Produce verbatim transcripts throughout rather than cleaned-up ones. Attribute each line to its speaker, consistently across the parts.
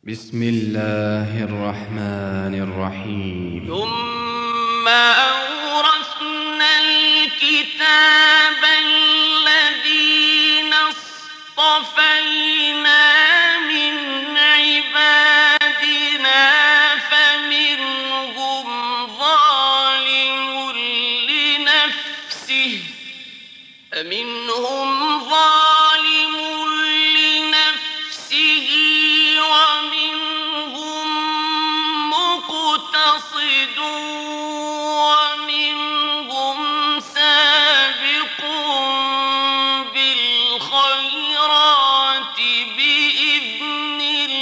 Speaker 1: بسم الله الرحمن الرحيم.
Speaker 2: ثم أورثنا الكتاب الذين اصطفينا من عبادنا فمنهم ظالم لنفسه فمنهم ظالم لنفسه ومنهم مقتصد ومنهم سابق بالخيرات بإذن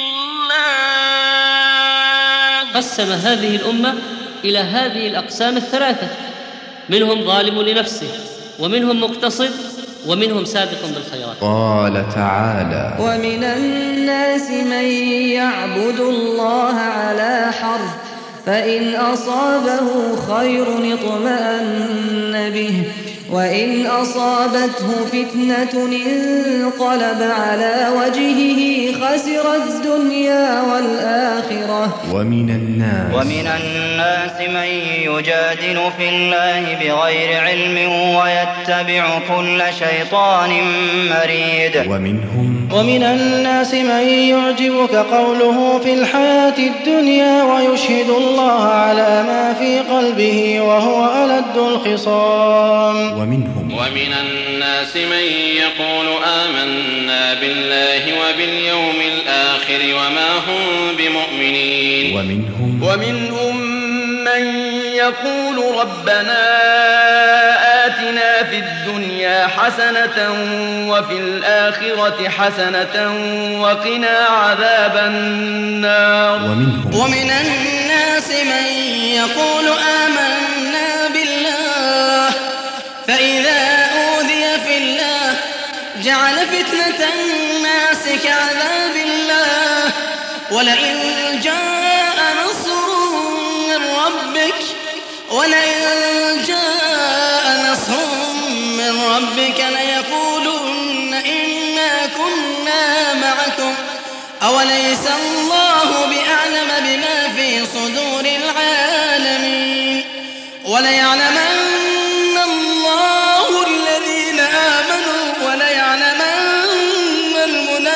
Speaker 2: الله.
Speaker 3: قسم هذه الأمة إلى هذه الأقسام الثلاثة: منهم ظالم لنفسه، ومنهم مقتصد، ومنهم سابق بالخيرات.
Speaker 1: قال تعالى:
Speaker 4: ومن الناس من يعبد الله على حرف فإن أصابه خير اطمأن به وإن أصابته فتنة انقلب على وجهه خسر الدنيا والآخرة.
Speaker 1: ومن الناس
Speaker 5: ومن الناس من يجادل في الله بغير علم ويتبع كل شيطان مريد.
Speaker 1: ومنهم
Speaker 6: ومن الناس من يعجبك قوله في الحياة الدنيا ويشهد الله على ما في قلبه وهو ألد الخصام.
Speaker 1: ومنهم
Speaker 7: ومن الناس من يقول آمنا بالله وباليوم الآخر وما هم بمؤمنين.
Speaker 1: ومنهم
Speaker 8: ومنهم من يقول ربنا آتنا في الدنيا حسنة وفي الآخرة حسنة وقنا عذاب النار.
Speaker 1: ومنهم
Speaker 6: ومن الناس من يقول آمنا بالله فإذا أوذي في الله جعل فتنة الناس كعذاب الله ولئن جاء نصر من ربك ولئن جاء نصر من ربك ليقولن إنا كنا معكم أوليس الله بأعلم بما في صدور العالمين وليعلمن الله الذين آمنوا وليعلمن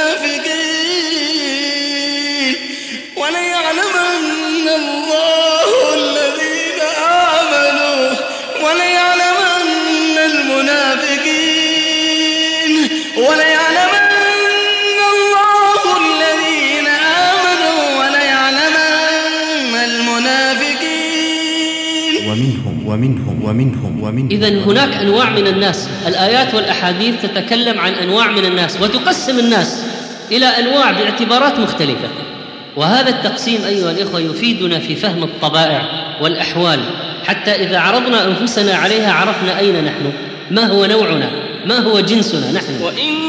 Speaker 6: المنافقين وليعلمن الله الذين آمنوا وليعلمن المنافقين وليعلمن الله الذين آمنوا وليعلمن المنافقين.
Speaker 1: ومنهم ومنهم ومنهم ومنهم
Speaker 3: إذن هناك أنواع من الناس. الآيات والأحاديث تتكلم عن أنواع من الناس وتقسم الناس إلى أنواع باعتبارات مختلفة، وهذا التقسيم أيها الإخوة يفيدنا في فهم الطبائع والأحوال، حتى إذا عرضنا أنفسنا عليها عرفنا أين نحن، ما هو نوعنا، ما هو جنسنا نحن.
Speaker 2: وإن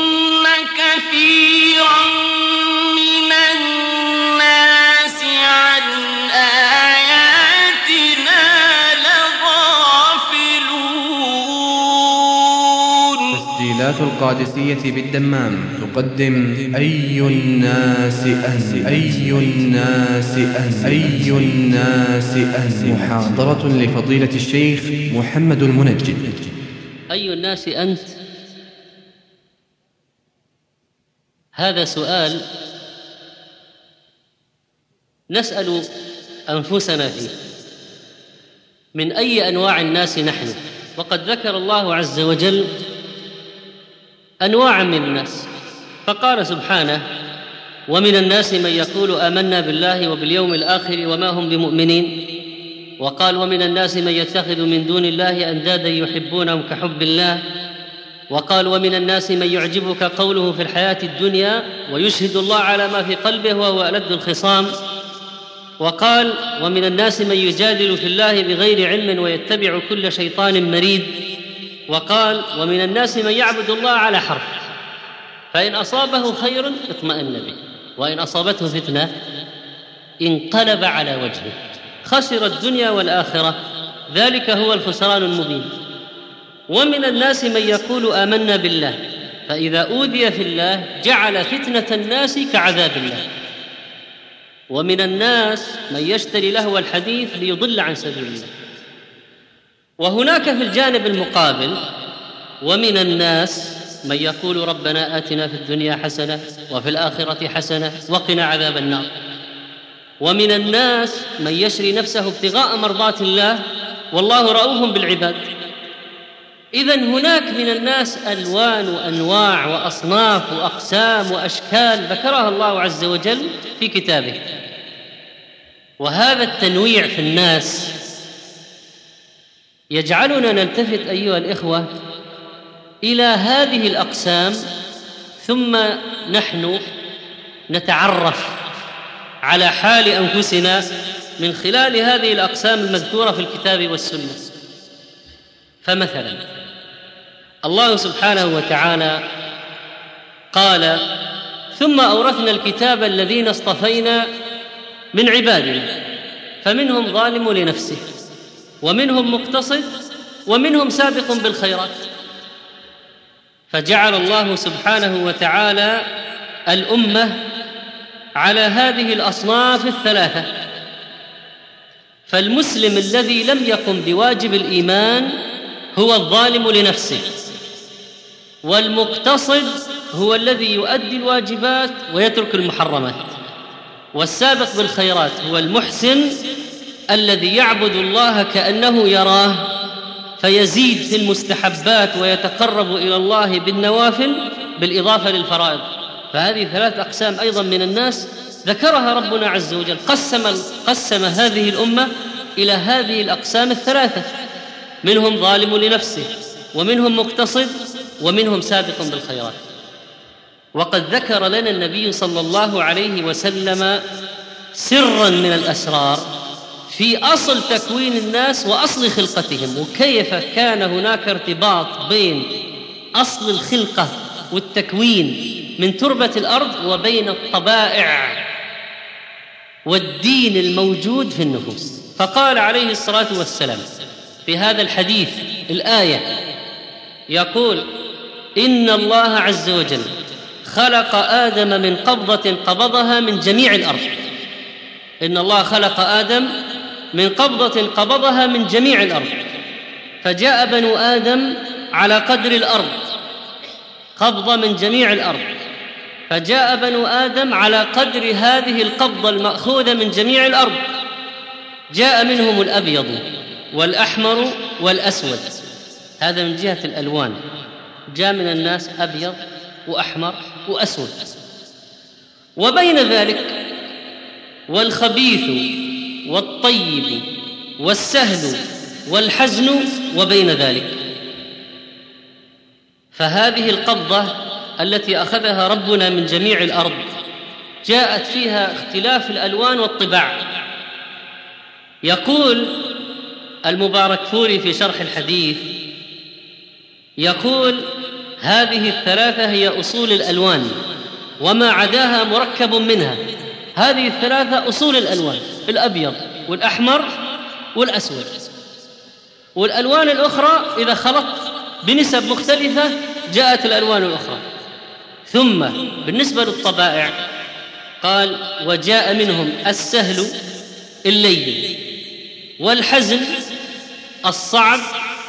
Speaker 2: كثيرا من الناس عن آياتنا لغافلون.
Speaker 1: تسجيلات القادسية بالدمام تقدم أي الناس أنت أي الناس أنت أي الناس أنت محاضرة لفضيلة الشيخ محمد المنجد.
Speaker 3: أي الناس أنت؟ هذا سؤال نسأل أنفسنا فيه: من أي أنواع الناس نحن؟ وقد ذكر الله عز وجل أنواعا من الناس، فقال سبحانه: ومن الناس من يقول آمنا بالله وباليوم الآخر وما هم بمؤمنين. وقال: ومن الناس من يتخذ من دون الله أندادا يحبونهم كحب الله. وقال: ومن الناس من يعجبك قوله في الحياة الدنيا ويشهد الله على ما في قلبه وهو ألد الخصام. وقال: ومن الناس من يجادل في الله بغير علم ويتبع كل شيطان مريد. وقال: ومن الناس من يعبد الله على حرف فإن أصابه خير اطمأن به وإن أصابته فتنة انقلب على وجهه خسر الدنيا والآخرة ذلك هو الخسران المبين. ومن الناس من يقول آمنا بالله فإذا أوذي في الله جعل فتنة الناس كعذاب الله ومن الناس من يشتري لهو الحديث ليضل عن سبيل الله. وهناك في الجانب المقابل ومن الناس من يقول ربنا آتنا في الدنيا حسنة وفي الآخرة حسنة وقنا عذاب النار. ومن الناس من يشري نفسه ابتغاء مرضات الله والله رؤوف بالعباد. إذن هناك من الناس ألوان وأنواع وأصناف وأقسام وأشكال ذكرها الله عز وجل في كتابه. وهذا التنويع في الناس يجعلنا نلتفت أيها الإخوة إلى هذه الأقسام، ثم نحن نتعرف على حال أنفسنا من خلال هذه الأقسام المذكورة في الكتاب والسنة. فمثلا الله سبحانه وتعالى قال: ثم أورثنا الكتاب الذين اصطفينا من عبادنا فمنهم ظالم لنفسه ومنهم مقتصد ومنهم سابق بالخيرات. فجعل الله سبحانه وتعالى الأمة على هذه الأصناف الثلاثة. فالمسلم الذي لم يقم بواجب الإيمان هو الظالم لنفسه، والمقتصد هو الذي يؤدي الواجبات ويترك المحرمات، والسابق بالخيرات هو المحسن الذي يعبد الله كأنه يراه فيزيد في المستحبات ويتقرب إلى الله بالنوافل بالإضافة للفرائض. فهذه ثلاث أقسام أيضا من الناس ذكرها ربنا عز وجل، قسم, قسم هذه الأمة إلى هذه الأقسام الثلاثة: منهم ظالم لنفسه ومنهم مقتصد ومنهم سابق بالخيرات. وقد ذكر لنا النبي صلى الله عليه وسلم سرا من الأسرار في أصل تكوين الناس وأصل خلقتهم، وكيف كان هناك ارتباط بين أصل الخلقة والتكوين من تربة الأرض وبين الطبائع والدين الموجود في النفوس. فقال عليه الصلاة والسلام في هذا الحديث الآية، يقول: إن الله عز وجل خلق آدم من قبضة قبضها من جميع الأرض. إن الله خلق آدم من قبضة قبضها من جميع الأرض، فجاء بنو آدم على قدر الأرض، قبضة من جميع الأرض، فجاء بنو آدم على قدر هذه القبضة المأخوذة من جميع الأرض. جاء منهم الأبيض والأحمر والأسود، هذا من جهة الألوان، جاء من الناس أبيض وأحمر وأسود. وبين ذلك والخبيث والطيب والسهل والحزن وبين ذلك. فهذه القبضة التي أخذها ربنا من جميع الأرض جاءت فيها اختلاف الألوان والطباع. يقول المباركفوري في شرح الحديث، يقول: هذه الثلاثة هي أصول الألوان وما عداها مركب منها. هذه الثلاثة أصول الألوان: الأبيض والأحمر والأسود. والألوان الأخرى إذا خلطت بنسب مختلفة جاءت الألوان الأخرى. ثم بالنسبة للطبائع قال: وجاء منهم السهل اللين، والحزن الصعب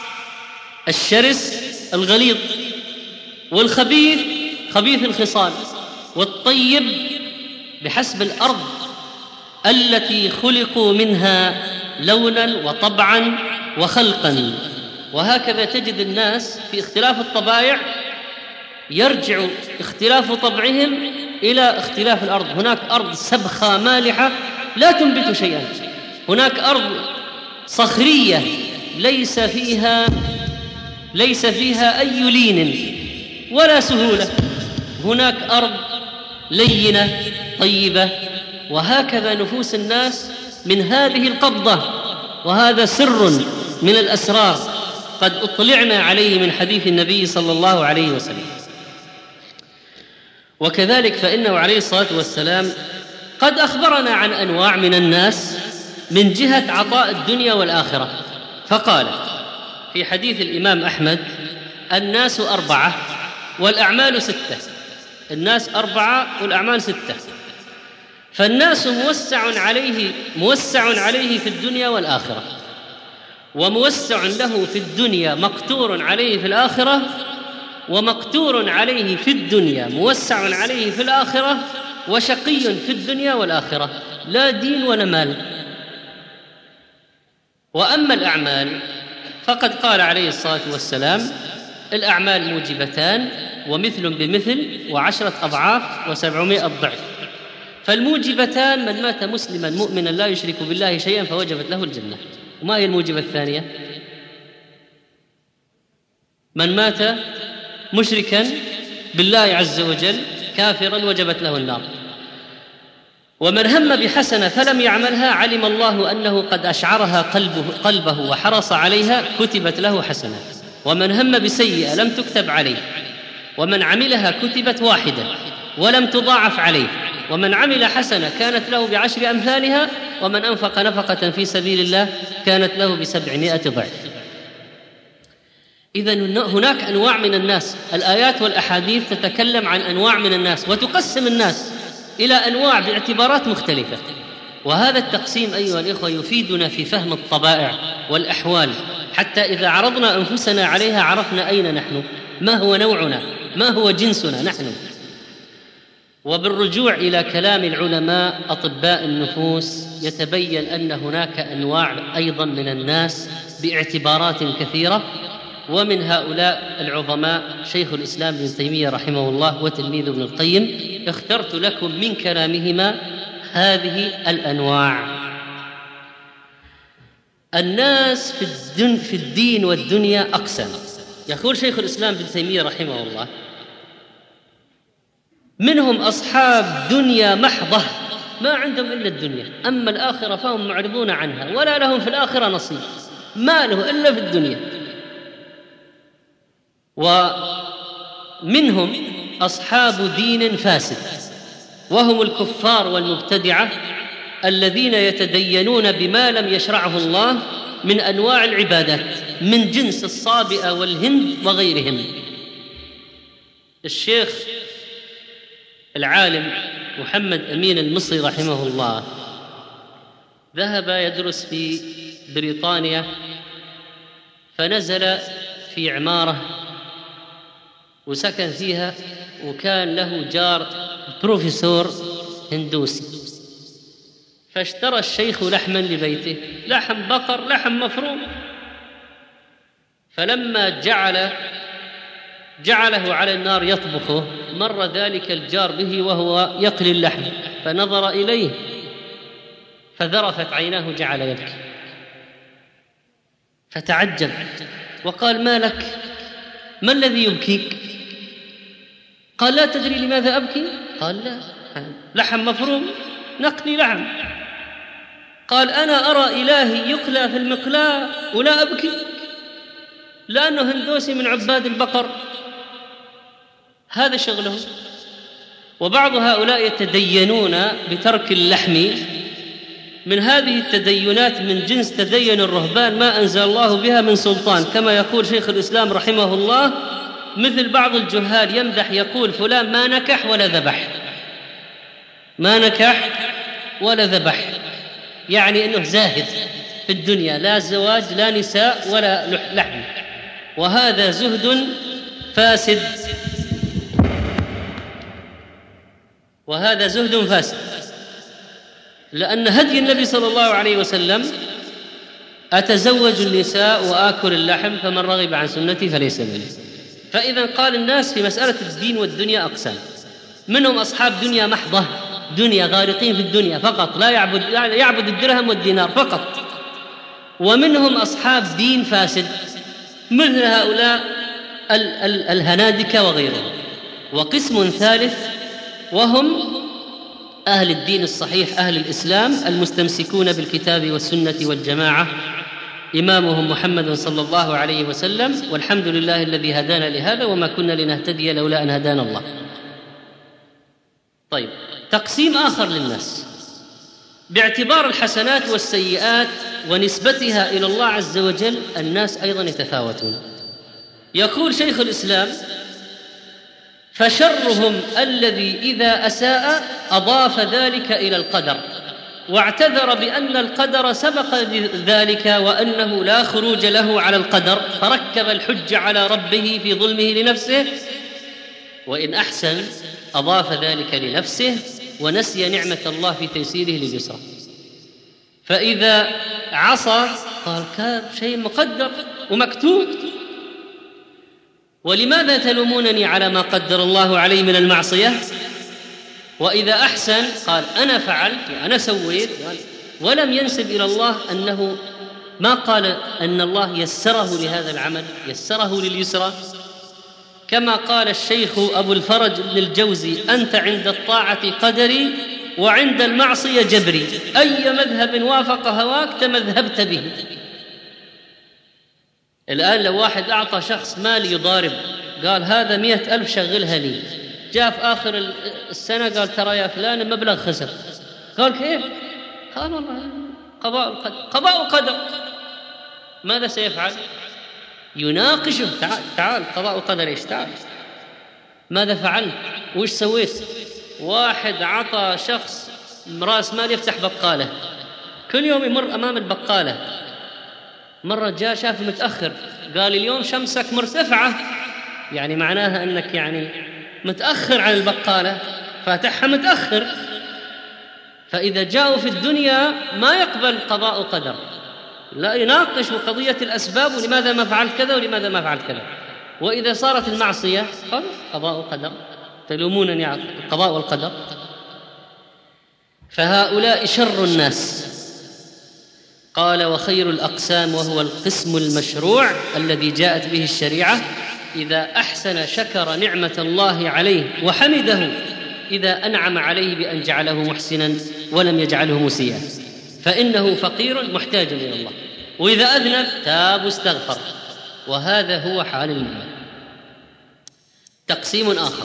Speaker 3: الشرس الغليظ، والخبيث خبيث الخصال، والطيب بحسب الأرض التي خلقوا منها لونا وطبعا وخلقا. وهكذا تجد الناس في اختلاف الطبائع يرجع اختلاف طبعهم إلى اختلاف الأرض. هناك أرض سبخة مالحة لا تنبت شيئا، هناك أرض صخرية ليس فيها ليس فيها أي لين ولا سهولة، هناك أرض لينة طيبة. وهكذا نفوس الناس من هذه القبضة، وهذا سر من الأسرار قد اطلعنا عليه من حديث النبي صلى الله عليه وسلم. وكذلك فإنه عليه الصلاة والسلام قد أخبرنا عن أنواع من الناس من جهة عطاء الدنيا والآخرة، فقال في حديث الإمام أحمد: الناس أربعة والأعمال ستة. الناس أربعة والأعمال ستة. فالناس موسع عليه موسع عليه في الدنيا والآخرة، وموسع له في الدنيا مقتور عليه في الآخرة، ومقتور عليه في الدنيا موسع عليه في الآخرة، وشقي في الدنيا والآخرة، لا دين ولا مال. وأما الأعمال فقد قال عليه الصلاة والسلام: الأعمال موجبتان، ومثل بمثل، وعشرة أضعاف، وسبعمائة ضعف. فالموجبتان: من مات مسلما مؤمنا لا يشرك بالله شيئا فوجبت له الجنة. وما هي الموجبة الثانية؟ من مات مشركا بالله عز وجل كافرا وجبت له النار. ومن هم بحسنة فلم يعملها علم الله أنه قد أشعرها قلبه, قلبه وحرص عليها كتبت له حسنة. ومن هم بسيئة لم تكتب عليه، ومن عملها كتبت واحدة ولم تضاعف عليه. ومن عمل حسنة كانت له بعشر أمثالها، ومن أنفق نفقة في سبيل الله كانت له بسبعمائة ضعف. إذن هناك أنواع من الناس. الآيات والأحاديث تتكلم عن أنواع من الناس وتقسم الناس إلى أنواع باعتبارات مختلفة. وهذا التقسيم أيها الإخوة يفيدنا في فهم الطبائع والأحوال، حتى إذا عرضنا أنفسنا عليها عرفنا أين نحن، ما هو نوعنا، ما هو جنسنا نحن. وبالرجوع إلى كلام العلماء أطباء النفوس يتبين أن هناك أنواع أيضا من الناس باعتبارات كثيرة. ومن هؤلاء العظماء شيخ الإسلام ابن تيمية رحمه الله وتلميذ ابن القيم. اخترت لكم من كلامهما هذه الأنواع. الناس في, الدن في الدين والدنيا أقسام. يقول شيخ الإسلام ابن تيمية رحمه الله: منهم أصحاب دنيا محضة ما عندهم إلا الدنيا، أما الآخرة فهم معرضون عنها ولا لهم في الآخرة نصيب، ما له إلا في الدنيا. ومنهم أصحاب دين فاسد، وهم الكفار والمبتدعة الذين يتدينون بما لم يشرعه الله من أنواع العبادات من جنس الصابئة والهند وغيرهم. الشيخ العالم محمد أمين المصري رحمه الله ذهب يدرس في بريطانيا، فنزل في عمارة وسكن فيها، وكان له جار بروفيسور هندوسي. فاشترى الشيخ لحما لبيته، لحم بقر، لحم مفروم. فلما جعل جعله على النار يطبخه، مر ذلك الجار به وهو يقلي اللحم، فنظر إليه فذرفت عيناه، جعل يبكي، فتعجب وقال: ما لك؟ ما الذي يبكيك؟ قال: لا تدري لماذا أبكي؟ قال: لا، لحم مفروم، نقلي لحم. قال: أنا أرى إلهي يقلى في المقلاة ولا أبكي، لأنه هندوسي من عباد البقر، هذا شغله. وبعض هؤلاء يتدينون بترك اللحم، من هذه التدينات من جنس تدين الرهبان ما أنزل الله بها من سلطان، كما يقول شيخ الإسلام رحمه الله: مثل بعض الجهال يمدح يقول فلان ما نكح ولا ذبح، ما نكح ولا ذبح، يعني أنه زاهد في الدنيا، لا زواج لا نساء ولا لحم. وهذا زهد فاسد، وهذا زهد فاسد، لأن هدي النبي صلى الله عليه وسلم: أتزوج النساء وآكل اللحم فمن رغب عن سنتي فليس مني. فإذا قال الناس في مسألة الدين والدنيا أقسام: منهم أصحاب دنيا محضة، دنيا غارقين في الدنيا فقط، لا يعبد يعبد الدرهم والدينار فقط. ومنهم أصحاب دين فاسد، مثل هؤلاء ال- ال- الهنادكة وغيرهم. وقسم ثالث وهم أهل الدين الصحيح، أهل الإسلام المستمسكون بالكتاب والسنة والجماعة، إمامهم محمد صلى الله عليه وسلم، والحمد لله الذي هدانا لهذا وما كنا لنهتدي لولا أن هدانا الله. طيب، تقسيم آخر للناس باعتبار الحسنات والسيئات ونسبتها إلى الله عز وجل، الناس أيضا يتفاوتون. يقول شيخ الإسلام: فشرهم الذي إذا أساء أضاف ذلك إلى القدر واعتذر بأن القدر سبق ذلك وأنه لا خروج له على القدر، فركب الحج على ربه في ظلمه لنفسه. وإن أحسن أضاف ذلك لنفسه ونسي نعمة الله في تيسيره لليسرى. فإذا عصى قال كان شيء مقدر ومكتوب، ولماذا تلومونني على ما قدر الله علي من المعصية؟ وإذا أحسن قال أنا فعلت وأنا سويت، ولم ينسب إلى الله أنه ما قال أن الله يسره لهذا العمل، يسره لليسرى. كما قال الشيخ أبو الفرج بن الجوزي: أنت عند الطاعة قدري وعند المعصية جبري، أي مذهب وافق هواك تمذهبت به. الآن لو واحد أعطى شخص مال يضارب، قال هذا مئة ألف شغلها لي، جاء في آخر السنة قال ترى يا فلان المبلغ خسر، قال كيف؟ قال والله قضاء القدر. قضاء القدر ماذا سيفعل؟ يناقشه: تعال تعال قضاء القدر ايش؟ تعال ماذا فعلت؟ وش سويت؟ واحد عطى شخص راس مال يفتح بقالة، كل يوم يمر أمام البقالة، مرة جاء شاف متأخر قال اليوم شمسك مرتفعة، يعني معناها أنك يعني متأخر عن البقالة، فاتحها متأخر. فإذا جاءوا في الدنيا ما يقبل قضاء قدر، لا يناقش قضية الأسباب ولماذا ما فعلت كذا ولماذا ما فعلت كذا. وإذا صارت المعصية قال قضاء قدر، تلومونني على القضاء والقدر. فهؤلاء شر الناس. قال: وخير الأقسام وهو القسم المشروع الذي جاءت به الشريعة: إذا أحسن شكر نعمة الله عليه وحمده إذا أنعم عليه بأن جعله محسنا ولم يجعله مسيئا، فإنه فقير محتاج إلى الله، وإذا أذنب تاب واستغفر، وهذا هو حال المؤمن. تقسيم آخر: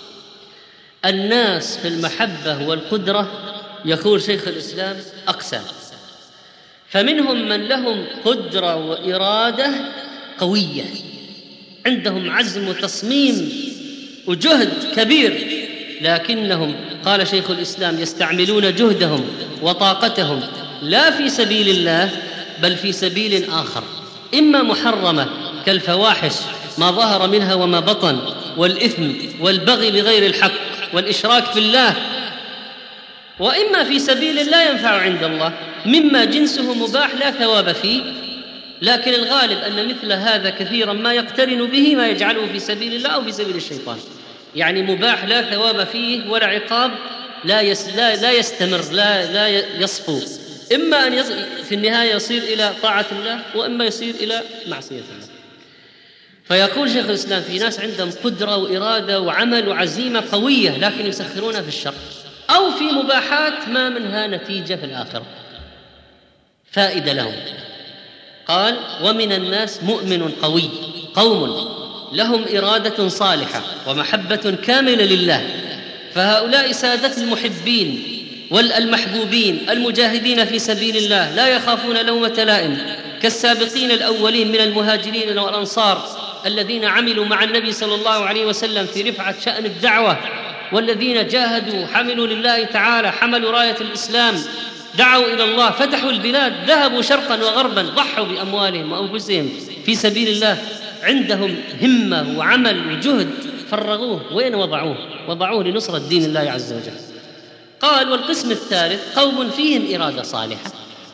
Speaker 3: الناس في المحبة والقدرة، يقول شيخ الإسلام أقسام، فمنهم من لهم قدرة وإرادة قوية، عندهم عزم وتصميم وجهد كبير، لكنهم قال شيخ الإسلام يستعملون جهدهم وطاقتهم لا في سبيل الله بل في سبيل آخر، إما محرمة كالفواحش ما ظهر منها وما بطن، والإثم والبغي بغير الحق والإشراك في الله، وإما في سبيل لا ينفع عند الله مما جنسه مباح لا ثواب فيه، لكن الغالب أن مثل هذا كثيرا ما يقترن به ما يجعله في سبيل الله أو في سبيل الشيطان، يعني مباح لا ثواب فيه ولا عقاب، لا, يس لا, لا يستمر، لا, لا يصفو، إما أن في النهاية يصير إلى طاعة الله وإما يصير إلى معصية الله. فيقول شيخ الإسلام في ناس عندهم قدرة وإرادة وعمل وعزيمة قوية لكن يسخرونها في الشر أو في مباحات ما منها نتيجة في الآخرة فائدة لهم. قال: ومن الناس مؤمن قوي، قوم لهم إرادة صالحة ومحبة كاملة لله، فهؤلاء سادة المحبين والمحبوبين المجاهدين في سبيل الله لا يخافون لومة لائم، كالسابقين الأولين من المهاجرين والأنصار الذين عملوا مع النبي صلى الله عليه وسلم في رفعة شأن الدعوة، والذين جاهدوا حملوا لله تعالى، حملوا راية الإسلام، دعوا إلى الله، فتحوا البلاد، ذهبوا شرقا وغربا، ضحوا بأموالهم وأنفسهم في سبيل الله، عندهم همة وعمل وجهد، فرغوه وين وضعوه؟ وضعوه لنصرة دين الله عز وجل. قال: والقسم الثالث قوم فيهم إرادة صالحة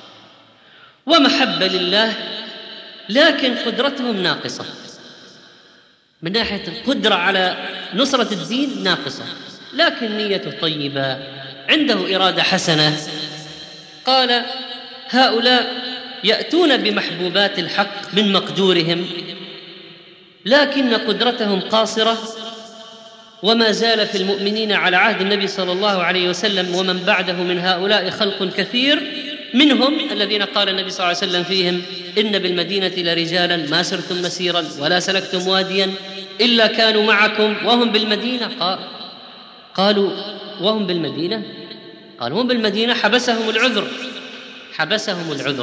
Speaker 3: ومحبة لله لكن قدرتهم ناقصة، من ناحية القدرة على نصرة الدين ناقصة، لكن نيته طيبة، عنده إرادة حسنة. قال: هؤلاء يأتون بمحبوبات الحق من مقدورهم لكن قدرتهم قاصرة، وما زال في المؤمنين على عهد النبي صلى الله عليه وسلم ومن بعده من هؤلاء خلق كثير، منهم الذين قال النبي صلى الله عليه وسلم فيهم: إن بالمدينة لرجالا ما سرتم مسيرا ولا سلكتم واديا إلا كانوا معكم وهم بالمدينة. قال قالوا: وهم بالمدينة؟ قالوا: هم بالمدينة حبسهم العذر، حبسهم العذر.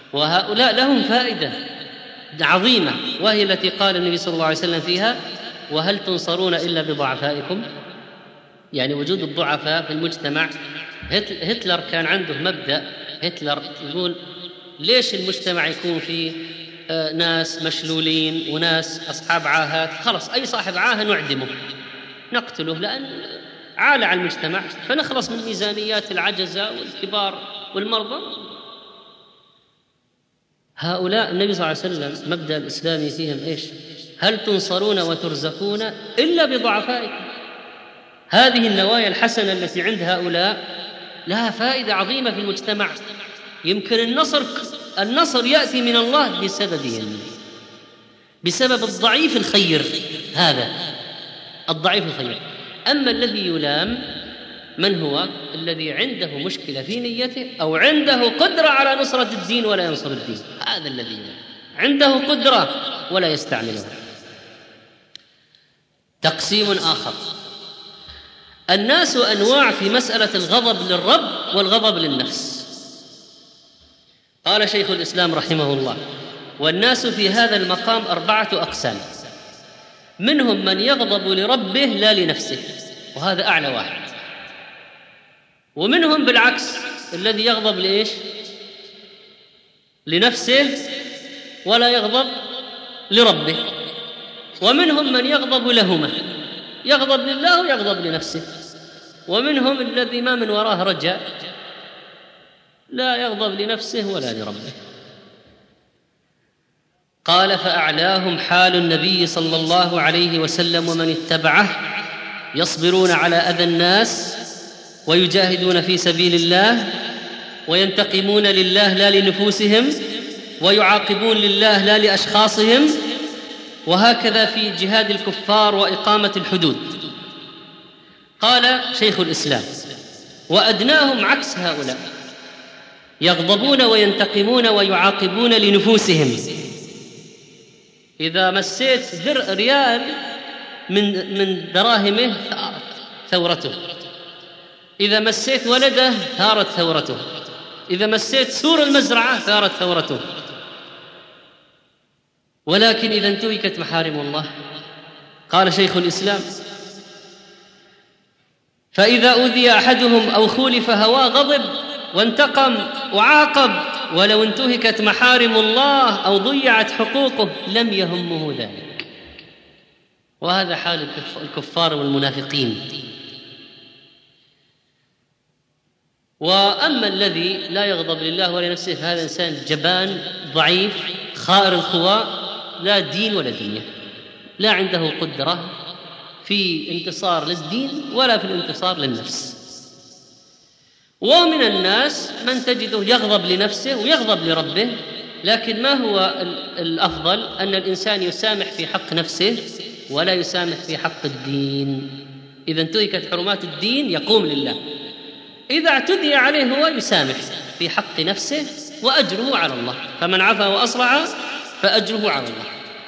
Speaker 3: وهؤلاء لهم فائدة عظيمة، وهي التي قال النبي صلى الله عليه وسلم فيها: وهل تنصرون إلا بضعفائكم؟ يعني وجود الضعفاء في المجتمع. هتلر كان عنده مبدأ، هتلر يقول ليش المجتمع يكون فيه ناس مشلولين وناس أصحاب عاهات؟ خلص أي صاحب عاهة نعدمه نقتله، لأن عالة على المجتمع، فنخلص من ميزانيات العجزة والكبار والمرضى. هؤلاء النبي صلى الله عليه وسلم مبدأ الإسلامي فيهم إيش؟ هل تنصرون وترزقون إلا بضعفائكم. هذه النوايا الحسنة التي عند هؤلاء لها فائدة عظيمة في المجتمع. يمكن النصر النصر يأتي من الله بسببهم، بسبب الضعيف الخير، هذا الضعيف الخير. أما الذي يلام من هو الذي عنده مشكلة في نيته أو عنده قدرة على نصرة الدين ولا ينصر الدين، هذا الذي يلام، عنده قدرة ولا يستعملها. تقسيم آخر: الناس أنواع في مسألة الغضب للرب والغضب للنفس. قال شيخ الإسلام رحمه الله: والناس في هذا المقام أربعة أقسام، منهم من يغضب لربه لا لنفسه، وهذا أعلى واحد، ومنهم بالعكس الذي يغضب لإيش؟ لنفسه ولا يغضب لربه، ومنهم من يغضب لهما، يغضب لله ويغضب لنفسه، ومنهم الذي ما من وراه رجاء، لا يغضب لنفسه ولا لربه. قال: فأعلاهم حال النبي صلى الله عليه وسلم ومن اتبعه، يصبرون على أذى الناس ويجاهدون في سبيل الله وينتقمون لله لا لنفوسهم ويعاقبون لله لا لأشخاصهم، وهكذا في جهاد الكفار وإقامة الحدود. قال شيخ الإسلام: وأدناهم عكس هؤلاء، يغضبون وينتقمون ويعاقبون لنفوسهم. إذا مسيت در ريال من من دراهمه ثورته، إذا مسيت ولده ثارت ثورته، إذا مسيت سور المزرعة ثارت ثورته. ولكن إذا انتهكت محارم الله، قال شيخ الإسلام: فإذا أوذي أحدهم أو خولف هواه غضب وانتقم وعاقب، ولو انتهكت محارم الله أو ضيعت حقوقه لم يهمه ذلك. وهذا حال الكفار والمنافقين. وأما الذي لا يغضب لله ولا نفسه فهذا إنسان جبان ضعيف خائر الخواء، لا دين ولا دنيا، لا عنده قدرة في انتصار للدين ولا في الانتصار للنفس. ومن الناس من تجده يغضب لنفسه ويغضب لربه، لكن ما هو الأفضل؟ أن الإنسان يسامح في حق نفسه ولا يسامح في حق الدين. إذا انتهكت حرمات الدين يقوم لله، إذا اعتدي عليه هو يسامح في حق نفسه وأجره على الله، فمن عفا وأصلح فأجره على الله.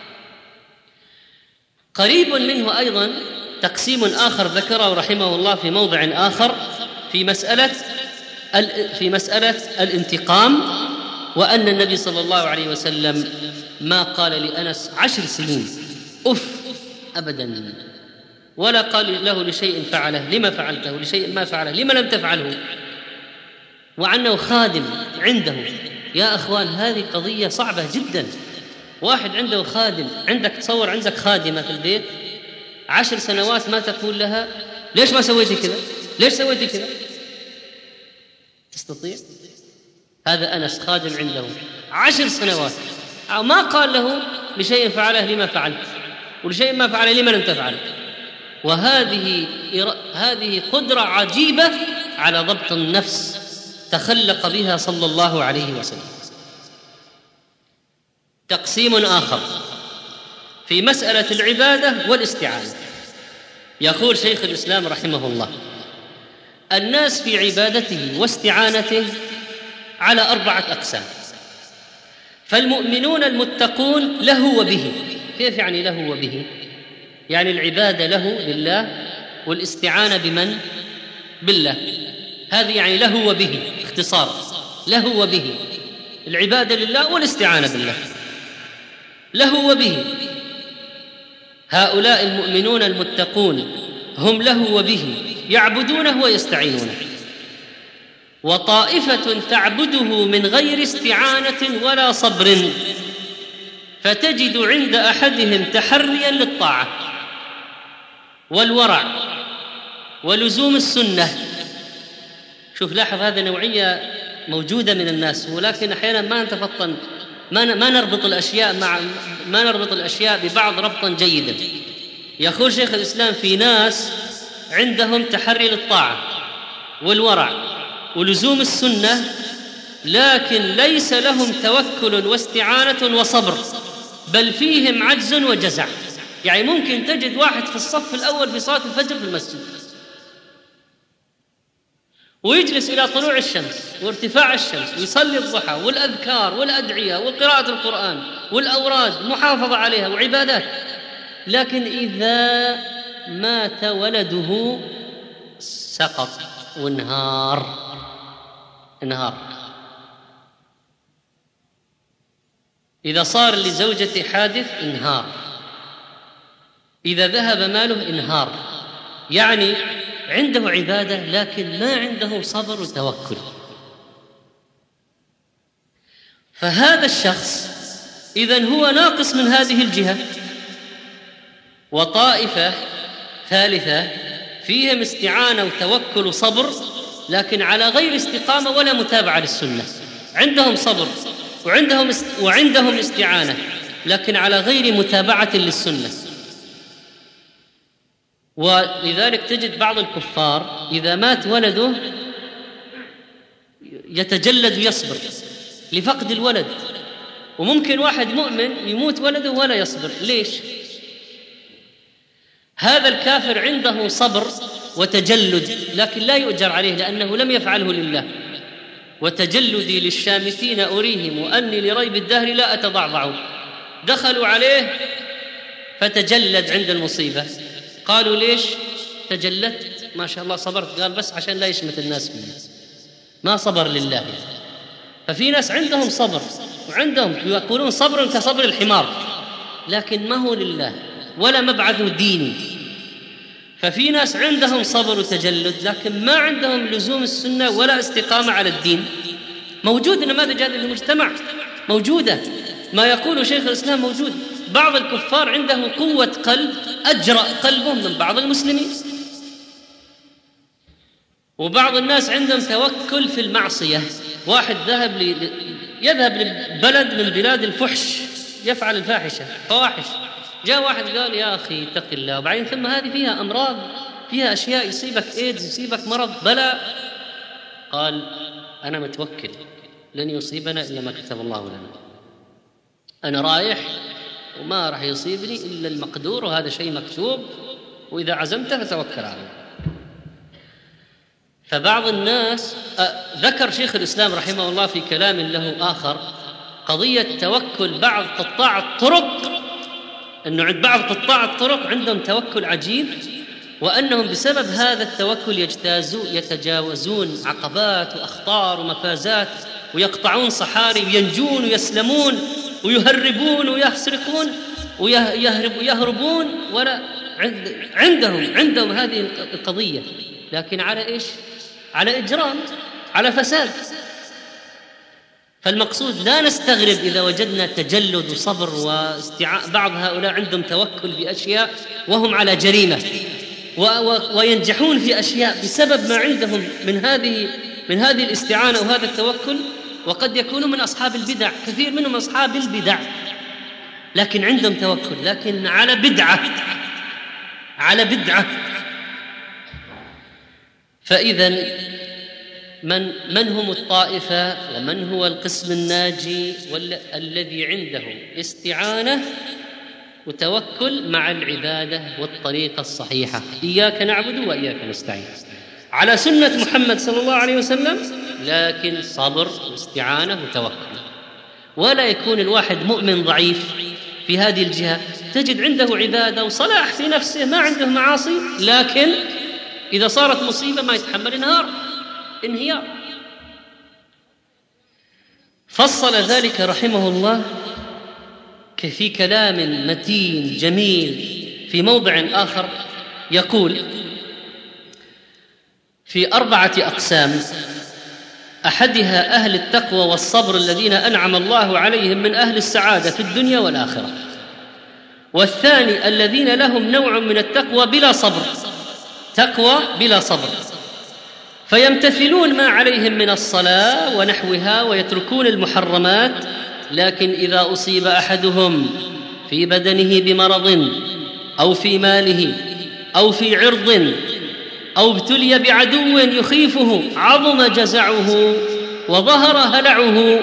Speaker 3: قريب منه أيضا تقسيم آخر ذكره رحمه الله في موضع آخر في مسألة في مسألة الانتقام، وأن النبي صلى الله عليه وسلم ما قال لأنس عشر سنين أف أبدا، ولا قال له لشيء فعله لما فعلته، لشيء ما فعله لما لم تفعله، وعنه خادم عنده. يا أخوان، هذه قضية صعبة جدا. واحد عنده خادم، عندك تصور عندك خادمة في البيت عشر سنوات ما تقول لها ليش ما سويتي كذا، ليش سويتي كذا؟ تستطيع؟ هذا أنس خادم عنده عشر سنوات ما قال له لشيء فعله لما فعلت، ولشيء ما فعله لما لم تفعل. وهذه هذه قدرة عجيبة على ضبط النفس تخلق بها صلى الله عليه وسلم. تقسيم آخر في مسألة العبادة والاستعانة. يقول شيخ الإسلام رحمه الله: الناس في عبادته واستعانته على أربعة أقسام. فالمؤمنون المتقون له وبه. كيف يعني له وبه؟ يعني العبادة له لله والاستعانة بمن؟ بالله. هذه يعني له وبه، اختصار له وبه، العبادة لله والاستعانة بالله، له وبه. هؤلاء المؤمنون المتقون هم له وبه يعبدونه ويستعينونه، وطائفة تعبده من غير استعانة ولا صبر، فتجد عند أحدهم تحريا للطاعة والورع ولزوم السنة. شوف لاحظ، هذه نوعية موجودة من الناس، ولكن أحيانا ما نتفطن، ما ما نربط الأشياء مع ما نربط الأشياء ببعض ربطا جيدا. يقول شيخ الإسلام في ناس عندهم تحري للطاعة والورع ولزوم السنة، لكن ليس لهم توكل واستعانة وصبر، بل فيهم عجز وجزع. يعني ممكن تجد واحد في الصف الأول في صلاة الفجر في المسجد ويجلس إلى طلوع الشمس وارتفاع الشمس ويصلي الضحى والأذكار والأدعية وقراءة القرآن والأوراد محافظة عليها وعبادات، لكن إذا مات ولده سقط وانهار انهار. إذا صار لزوجته حادث انهار، إذا ذهب ماله انهار. يعني عنده عبادة لكن ما عنده صبر وتوكل. فهذا الشخص إذن هو ناقص من هذه الجهة. وطائفة ثالثة فيهم استعانة وتوكل وصبر، لكن على غير استقامة ولا متابعة للسنة. عندهم صبر وعندهم است... وعندهم استعانة، لكن على غير متابعة للسنة. ولذلك تجد بعض الكفار إذا مات ولده يتجلد ويصبر لفقد الولد، وممكن واحد مؤمن يموت ولده ولا يصبر. ليش؟ هذا الكافر عنده صبر وتجلد، لكن لا يؤجر عليه لأنه لم يفعله لله. وتجلدي للشامتين أريهم وأني لريب الدهر لا أتضعضع. دخلوا عليه فتجلد عند المصيبة. قالوا ليش تجلدت؟ ما شاء الله صبرت. قال بس عشان لا يشمت الناس فيه، ما صبر لله. ففي ناس عندهم صبر وعندهم يقولون صبر كصبر الحمار، لكن ما هو لله ولا مبعث ديني. ففي ناس عندهم صبر وتجلد لكن ما عندهم لزوم السنة ولا استقامة على الدين. موجود نماذج هذه في المجتمع، موجودة. ما يقول شيخ الإسلام موجود. بعض الكفار عنده قوة قلب أجرأ قلبهم من بعض المسلمين، وبعض الناس عندهم توكل في المعصية. واحد ذهب لي يذهب لبلد من بلاد الفحش يفعل الفاحشة فواحش، جاء واحد قال يا أخي اتق الله، وبعدين ثم هذه فيها أمراض، فيها أشياء يصيبك إيدز، يصيبك مرض بلاء. قال أنا متوكل لن يصيبنا إلا ما كتب الله لنا، أنا رايح وما راح يصيبني إلا المقدور، وهذا شيء مكتوب، وإذا عزمت فتوكل عليه. فبعض الناس ذكر شيخ الإسلام رحمه الله في كلام له آخر قضية توكل بعض قطاع الطرق، أنه عند بعض قطاع الطرق عندهم توكل عجيب، وأنهم بسبب هذا التوكل يجتازون يتجاوزون عقبات وأخطار ومفازات، ويقطعون صحاري وينجون ويسلمون ويهربون ويسرقون ويهربون، ولا عندهم عندهم هذه القضية، لكن على إيش؟ على إجرام، على فساد. فالمقصود لا نستغرب إذا وجدنا تجلد وصبر واستعاء. بعض هؤلاء عندهم توكل بأشياء وهم على جريمة، و و وينجحون في أشياء بسبب ما عندهم من هذه من هذه الاستعانة وهذا التوكل، وقد يكونوا من أصحاب البدع، كثير منهم أصحاب البدع لكن عندهم توكل، لكن على بدعة على بدعة. فإذن من من هم الطائفة ومن هو القسم الناجي؟ والذي عنده استعانة وتوكل مع العبادة والطريقة الصحيحة، إياك نعبد وإياك نستعين، على سنة محمد صلى الله عليه وسلم، لكن صبر واستعانة وتوكل. ولا يكون الواحد مؤمن ضعيف في هذه الجهة، تجد عنده عبادة وصلاح في نفسه، ما عنده معاصي، لكن إذا صارت مصيبة ما يتحمل، انهار انهيار. فصل ذلك رحمه الله في كلام متين جميل في موضع آخر يقول في أربعة أقسام: أحدها أهل التقوى والصبر الذين أنعم الله عليهم من أهل السعادة في الدنيا والآخرة، والثاني الذين لهم نوع من التقوى بلا صبر، تقوى بلا صبر، فيمتثلون ما عليهم من الصلاة ونحوها ويتركون المحرمات، لكن إذا أصيب أحدهم في بدنه بمرض أو في ماله أو في عرض أو ابتلي بعدو يخيفه عظم جزعه وظهر هلعه.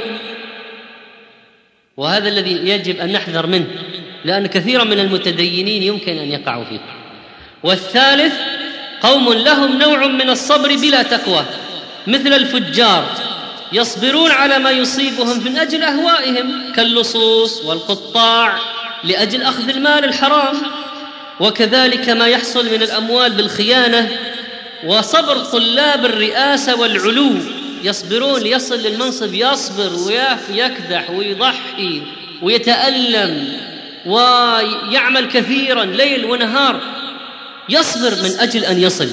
Speaker 3: وهذا الذي يجب أن نحذر منه، لأن كثيرا من المتدينين يمكن أن يقعوا فيه. والثالث قوم لهم نوع من الصبر بلا تقوى، مثل الفجار يصبرون على ما يصيبهم من أجل أهوائهم كاللصوص والقطاع لأجل أخذ المال الحرام، وكذلك ما يحصل من الأموال بالخيانة. وصبر طلاب الرئاسة والعلو، يصبرون ليصل للمنصب، يصبر ويكدح ويضحي ويتألم ويعمل كثيرا ليل ونهار، يصبر من أجل أن يصل.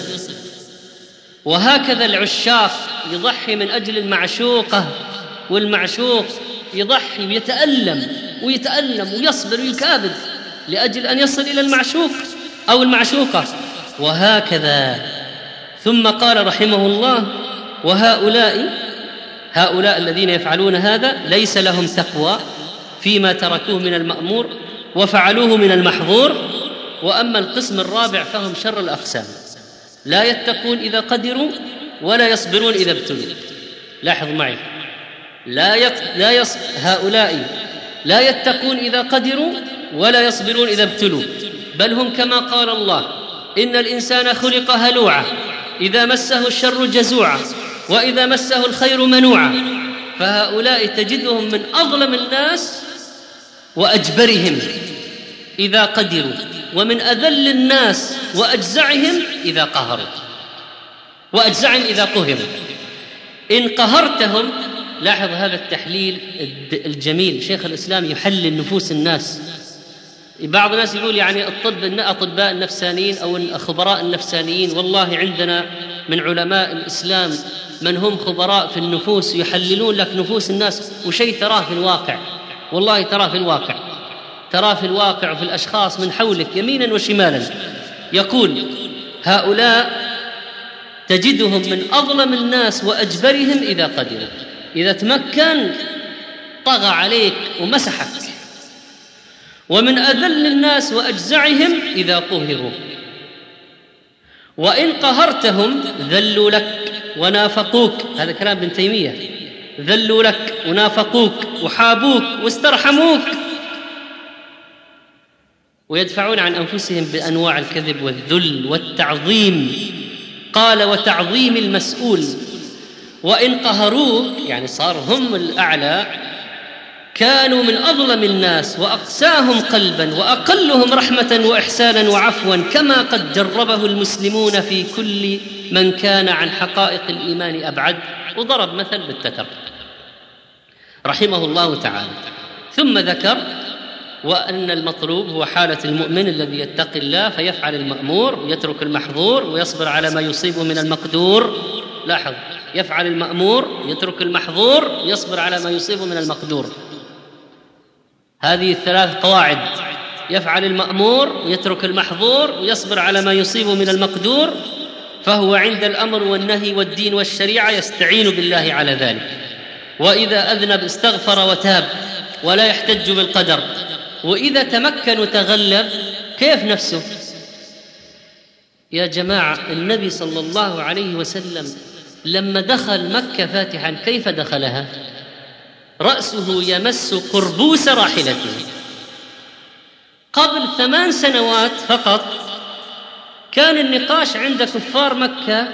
Speaker 3: وهكذا العشاق يضحي من أجل المعشوقة، والمعشوق يضحي ويتألم ويتألم ويصبر ويكابد لأجل أن يصل إلى المعشوق أو المعشوقة، وهكذا. ثم قال رحمه الله: وهؤلاء هؤلاء الذين يفعلون هذا ليس لهم تقوى فيما تركوه من المأمور وفعلوه من المحظور. وأما القسم الرابع فهم شر الأقسام، لا يتقون إذا قدروا ولا يصبرون إذا ابتلوا. لاحظ معي، لا يق... لا يص... هؤلاء لا يتقون إذا قدروا ولا يصبرون إذا ابتلوا، بل هم كما قال الله: إن الإنسان خلق هلوعا إذا مسه الشر جزوعا وإذا مسه الخير منوعا. فهؤلاء تجدهم من أظلم الناس وأجبرهم إذا قدروا، ومن أذل الناس وأجزعهم إذا قهروا وأجزعهم إذا قهروا. إن قهرتهم، لاحظ هذا التحليل الجميل، شيخ الإسلام يحلل نفوس الناس. بعض الناس يقول يعني الطب الأطباء النفسانيين أو الخبراء النفسانيين، والله عندنا من علماء الإسلام من هم خبراء في النفوس يحللون لك نفوس الناس، وشيء تراه في الواقع، والله تراه في الواقع تراه في الواقع وفي الأشخاص من حولك يمينا وشمالا. يقول: هؤلاء تجدهم من أظلم الناس وأجبرهم إذا قدروا، إذا تمكن طغى عليك ومسحك، ومن أذل الناس وأجزعهم إذا قهروا، وإن قهرتهم ذلوا لك ونافقوك. هذا كلام ابن تيمية: ذلوا لك ونافقوك وحابوك واسترحموك، ويدفعون عن أنفسهم بأنواع الكذب والذل والتعظيم. قال: وتعظيم المسؤول. وإن قهروك، يعني صار هم الأعلى، كانوا من أظلم الناس وأقساهم قلبا وأقلهم رحمة وإحسانا وعفوا، كما قد جربه المسلمون في كل من كان عن حقائق الإيمان أبعد. وضرب مثل بالتتر رحمه الله تعالى. ثم ذكر: وأن المطلوب هو حالة المؤمن الذي يتقي الله فيفعل المأمور ويترك المحظور ويصبر على ما يصيبه من المقدور. لاحظ، يفعل المأمور يترك المحظور يصبر على ما يصيبه من المقدور. هذه الثلاث قواعد: يفعل المأمور ويترك المحظور ويصبر على ما يصيبه من المقدور. فهو عند الأمر والنهي والدين والشريعة يستعين بالله على ذلك، وإذا أذنب استغفر وتاب ولا يحتج بالقدر، وإذا تمكن وتغلب كيف نفسه؟ يا جماعة، النبي صلى الله عليه وسلم لما دخل مكة فاتحا كيف دخلها؟ رأسه يمس قربوس راحلته. قبل ثمان سنوات فقط كان النقاش عند كفار مكة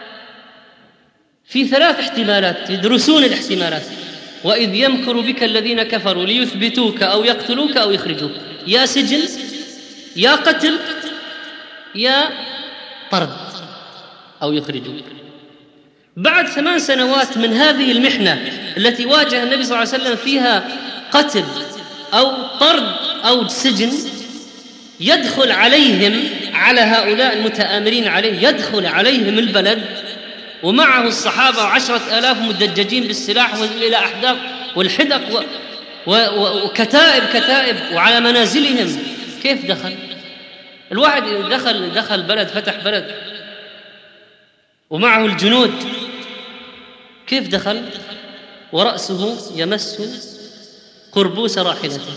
Speaker 3: في ثلاث احتمالات، يدرسون الاحتمالات: وإذ يمكر بك الذين كفروا ليثبتوك أو يقتلوك أو يخرجوك، يا سجن يا قتل يا طرد أو يخرجوك. بعد ثمان سنوات من هذه المحنة التي واجه النبي صلى الله عليه وسلم فيها قتل أو طرد أو سجن، يدخل عليهم، على هؤلاء المتآمرين عليه، يدخل عليهم البلد ومعه الصحابة عشرة آلاف مدججين بالسلاح إلى أحداث والحدق و... و... وكتائب كتائب وعلى منازلهم. كيف دخل؟ الواحد دخل دخل بلد، فتح بلد ومعه الجنود، كيف دخل ورأسه يمس قربوس راحلته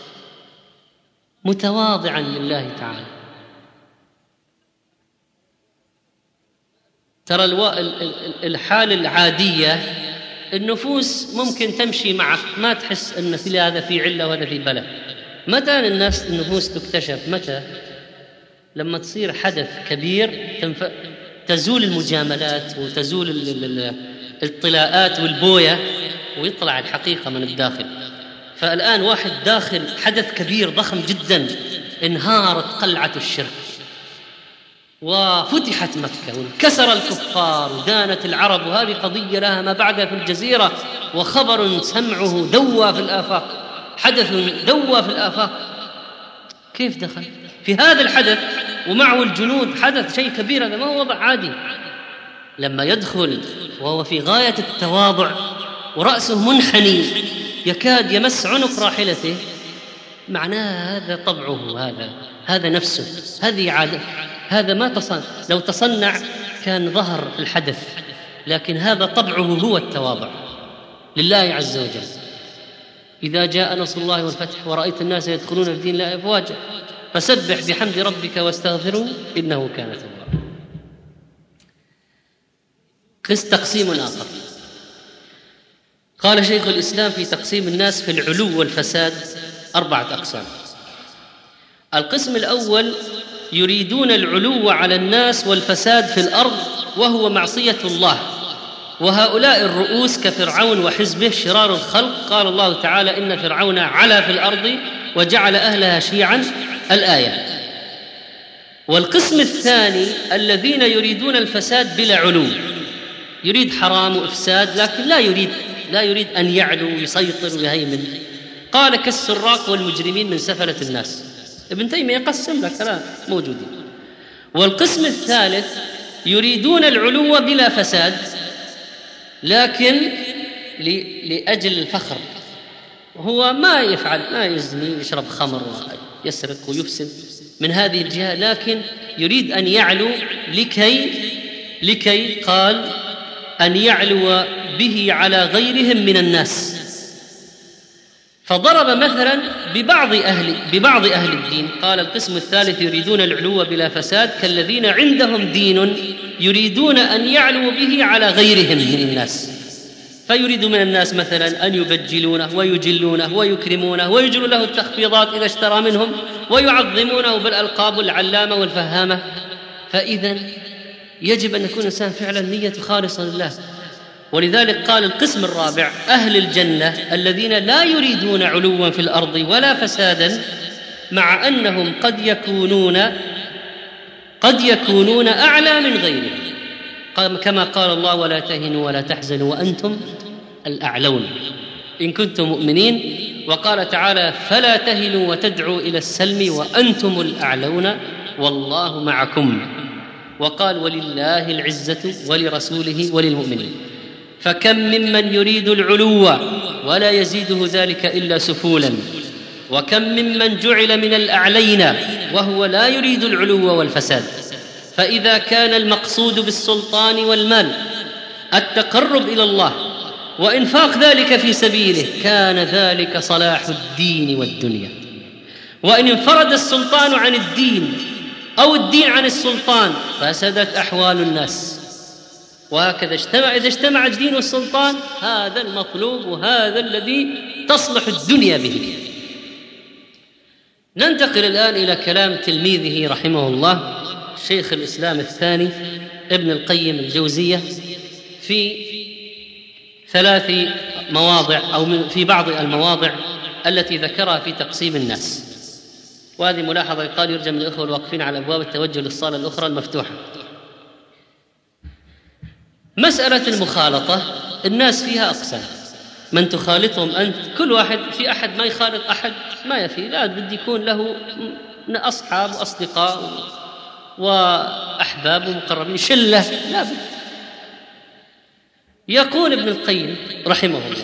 Speaker 3: متواضعا لله تعالى؟ ترى الو... الحال العادية النفوس ممكن تمشي معك، ما تحس أن في هذا في علة وهذا في بلى. متى الناس النفوس تكتشف؟ متى؟ لما تصير حدث كبير تنف... تزول المجاملات وتزول الاطلاءات والبوية ويطلع الحقيقة من الداخل. فالآن واحد داخل حدث كبير ضخم جدا، انهارت قلعة الشرك وفتحت مكة وانكسر الكفار ودانت العرب، وهذه قضية لها ما بعدها في الجزيرة، وخبر سمعه دوى في الآفاق، حدث دوى في الآفاق. كيف دخل في هذا الحدث ومعه الجنود؟ حدث شيء كبير، هذا ما هو وضع عادي. لما يدخل وهو في غاية التواضع ورأسه منحني يكاد يمس عنق راحلته، معناه هذا طبعه، هذا هذا نفسه، هذه عادة، هذا ما تصنع. لو تصنع كان ظهر الحدث، لكن هذا طبعه هو التواضع لله عز وجل. إذا جاء نصر الله والفتح ورأيت الناس يدخلون في دين الله أفواجا فسبح بحمد ربك واستغفره إنه كان توابا. قس تقسيم آخر. قال شيخ الإسلام في تقسيم الناس في العلو والفساد أربعة أقسام. القسم الأول يريدون العلو على الناس والفساد في الأرض وهو معصية الله، وهؤلاء الرؤوس كفرعون وحزبه شرار الخلق. قال الله تعالى إن فرعون علا في الأرض وجعل أهلها شيعا، الآية. والقسم الثاني الذين يريدون الفساد بلا علو، يريد حرام وإفساد لكن لا يريد لا يريد أن يعلو ويسيطر ويهيمن. قال كالسراق والمجرمين من سفلة الناس. ابن تيمية يقسم لك كلام موجودين. والقسم الثالث يريدون العلو بلا فساد لكن لأجل الفخر، هو ما يفعل، ما يزني، يشرب خمر ويسرق ويفسد من هذه الجهة، لكن يريد أن يعلو لكي لكي قال أن يعلو به على غيرهم من الناس. فضرب مثلا ببعض أهل ببعض أهل الدين. قال القسم الثالث يريدون العلو بلا فساد كالذين عندهم دين يريدون أن يعلوا به على غيرهم من الناس، فيريد من الناس مثلا أن يبجلونه ويجلونه ويكرمونه ويجروا له التخفيضات إذا اشترى منهم ويعظمونه بالألقاب العلامة والفهامة. فإذا يجب أن يكون الإنسان فعلا نية خالصة لله. ولذلك قال القسم الرابع أهل الجنة الذين لا يريدون علوا في الأرض ولا فسادا، مع أنهم قد يكونون قد يكونون أعلى من غيرهم، كما قال الله ولا تهنوا ولا تحزنوا وأنتم الأعلون إن كنتم مؤمنين. وقال تعالى فلا تهنوا وتدعوا إلى السلم وأنتم الأعلون والله معكم. وقال ولله العزة ولرسوله وللمؤمنين. فكم ممن يريد العلو ولا يزيده ذلك إلا سفولا، وكم ممن جعل من الأعلين وهو لا يريد العلو والفساد. فإذا كان المقصود بالسلطان والمال التقرب إلى الله وإنفاق ذلك في سبيله كان ذلك صلاح الدين والدنيا. وإن انفرد السلطان عن الدين أو الدين عن السلطان فسدت أحوال الناس. وهكذا اجتمع إذا اجتمع الدين والسلطان هذا المطلوب وهذا الذي تصلح الدنيا به. ننتقل الآن إلى كلام تلميذه رحمه الله شيخ الإسلام الثاني ابن القيم الجوزية في ثلاث مواضع أو في بعض المواضع التي ذكرها في تقسيم الناس. وهذه ملاحظة قال يرجى من الأخوة الواقفين على أبواب التوجه للصالة الأخرى المفتوحة. مسألة المخالطة الناس فيها أقسام، من تخالطهم أنت، كل واحد في أحد ما يخالط أحد ما يفي، لا بد يكون له أصحاب وأصدقاء وأحباب ومقربين، شلة، لا بد. يقول ابن القيم رحمه الله: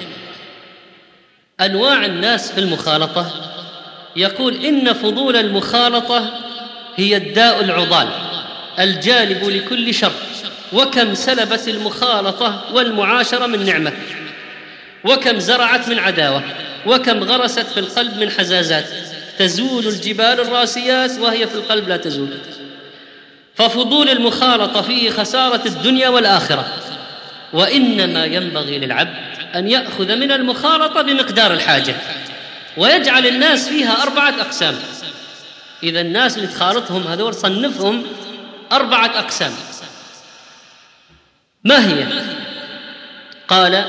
Speaker 3: أنواع الناس في المخالطة، يقول: إن فضول المخالطة هي الداء العضال الجالب لكل شر، وكم سلبت المخالطة والمعاشرة من نعمة، وكم زرعت من عداوة، وكم غرست في القلب من حزازات، تزول الجبال الراسيات وهي في القلب لا تزول. ففضول المخالطة فيه خسارة الدنيا والآخرة، وإنما ينبغي للعبد أن يأخذ من المخالطة بمقدار الحاجة، ويجعل الناس فيها أربعة أقسام. إذا الناس اللي تخالطهم هذول صنفهم أربعة أقسام. ما هي؟ قال: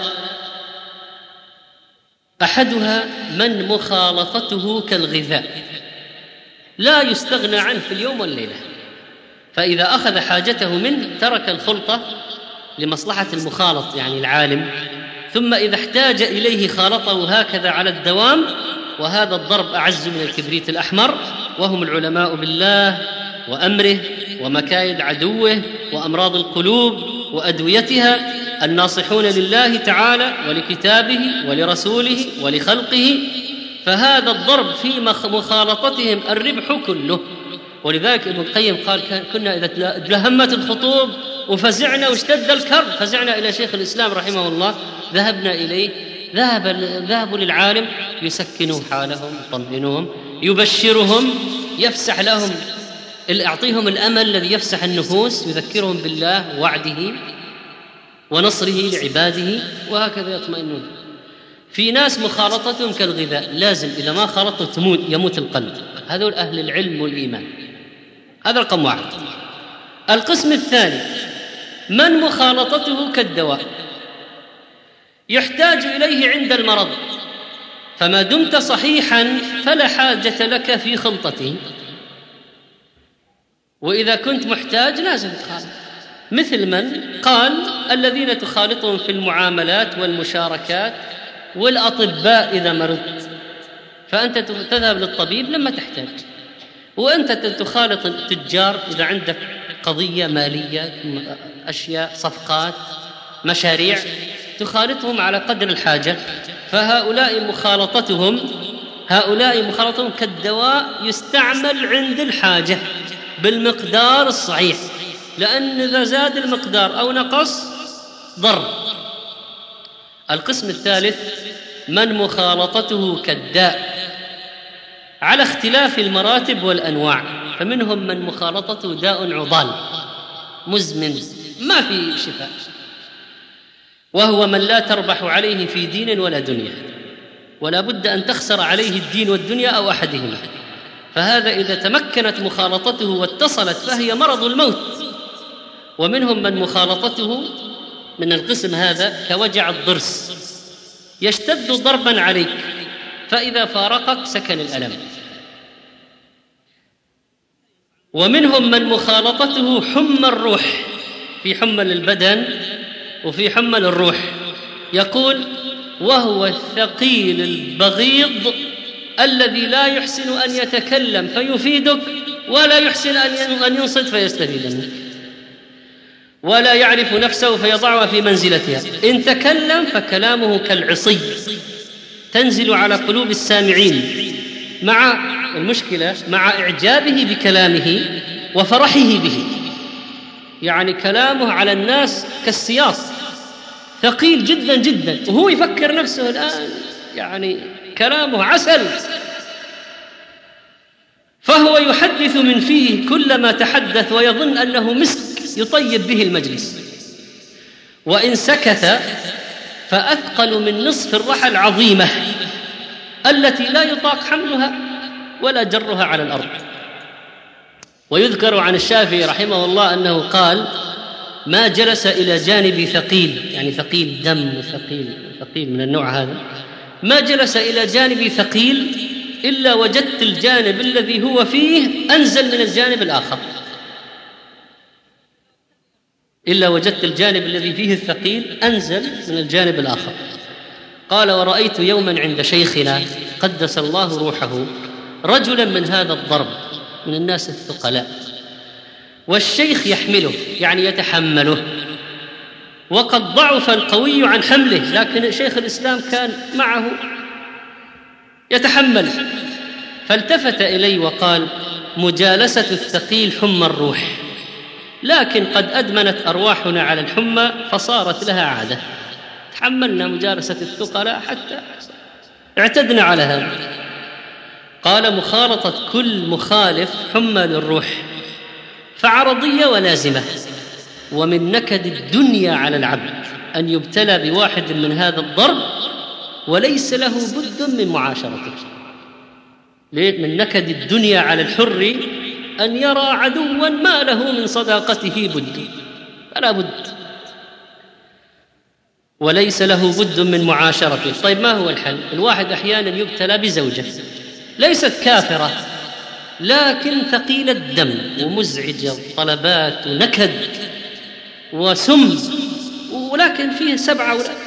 Speaker 3: أحدها من مخالطته كالغذاء لا يستغنى عنه في اليوم والليلة، فإذا أخذ حاجته منه ترك الخلطة لمصلحة المخالط يعني العالم، ثم إذا احتاج إليه خالطه هكذا على الدوام. وهذا الضرب أعز من الكبريت الأحمر، وهم العلماء بالله وأمره ومكايد عدوه وأمراض القلوب وأدويتها، الناصحون لله تعالى ولكتابه ولرسوله ولخلقه. فهذا الضرب في مخالطتهم الربح كله. ولذلك ابن القيم قال: كنا إذا تلهمت الخطوب وفزعنا واشتد الكرب فزعنا إلى شيخ الإسلام رحمه الله، ذهبنا إليه، ذهب ذهبوا للعالم يسكنوا حالهم، يطمئنهم، يبشرهم، يفسح لهم، يعطيهم الأمل الذي يفسح النفوس، يذكرهم بالله ووعده ونصره لعباده، وهكذا يطمئنون. في ناس مخالطتهم كالغذاء، لازم إذا ما خالطوا تموت، يموت القلب. هذول أهل العلم والإيمان. هذا رقم واحد. القسم الثاني من مخالطته كالدواء، يحتاج إليه عند المرض، فما دمت صحيحا فلا حاجة لك في خلطته، وإذا كنت محتاج لازم تخالط. مثل من قال: الذين تخالطهم في المعاملات والمشاركات والأطباء إذا مرضت، فأنت تذهب للطبيب لما تحتاج، وأنت تخالط التجار إذا عندك قضية مالية، أشياء، صفقات، مشاريع، تخالطهم على قدر الحاجة. فهؤلاء مخالطتهم هؤلاء مخالطتهم كالدواء يستعمل عند الحاجة بالمقدار الصحيح، لأن إذا زاد المقدار أو نقص ضر. القسم الثالث من مخالطته كالداء، على اختلاف المراتب والأنواع، فمنهم من مخالطته داء عضال مزمن ما في شفاء، وهو من لا تربح عليه في دين ولا دنيا، ولا بد أن تخسر عليه الدين والدنيا أو أحدهما. فهذا إذا تمكنت مخالطته واتصلت فهي مرض الموت. ومنهم من مخالطته من القسم هذا كوجع الضرس، يشتد ضربا عليك، فإذا فارقك سكن الألم. ومنهم من مخالطته حمى الروح، في حمى البدن وفي حمى الروح. يقول: وهو الثقيل البغيض الذي لا يحسن أن يتكلم فيفيدك، ولا يحسن أن ينصت فيستفيد منك، ولا يعرف نفسه فيضعها في منزلتها. إن تكلم فكلامه كالعصي تنزل على قلوب السامعين، مع المشكلة مع إعجابه بكلامه وفرحه به، يعني كلامه على الناس كالسياط، ثقيل جدا جدا، وهو يفكر نفسه الآن يعني كلامه عسل، فهو يحدث من فيه كلما تحدث ويظن أنه مسك يطيب به المجلس. وإن سكت فأثقل من نصف الرحى العظيمة التي لا يطاق حملها ولا جرها على الأرض. ويذكر عن الشافعي رحمه الله أنه قال: ما جلس إلى جانب ثقيل، يعني ثقيل دم، ثقيل ثقيل من النوع هذا، ما جلس إلى جانب ثقيل إلا وجدت الجانب الذي هو فيه أنزل من الجانب الآخر، إلا وجدت الجانب الذي فيه الثقيل أنزل من الجانب الآخر. قال: ورأيت يوما عند شيخنا قدس الله روحه رجلا من هذا الضرب من الناس الثقلاء، والشيخ يحمله يعني يتحمله، وقد ضعف القوي عن حمله، لكن شيخ الإسلام كان معه يتحمل. فالتفت إلي وقال: مجالسة الثقيل حمى الروح، لكن قد أدمنت أرواحنا على الحمى فصارت لها عادة، تحملنا مجالسة الثقلاء حتى اعتدنا على هذا. قال: مخالطة كل مخالف حمى للروح، فعرضية ولازمة، ومن نكد الدنيا على العبد أن يبتلى بواحد من هذا الضرب وليس له بد من معاشرته. من نكد الدنيا على الحر أن يرى عدوا ما له من صداقته بد، فلا بد، وليس له بد من معاشرته. طيب ما هو الحل؟ الواحد أحيانا يبتلى بزوجة ليست كافرة لكن ثقيلة الدم ومزعجة طلبات ونكد وسم، ولكن فيه سبعة أولاد،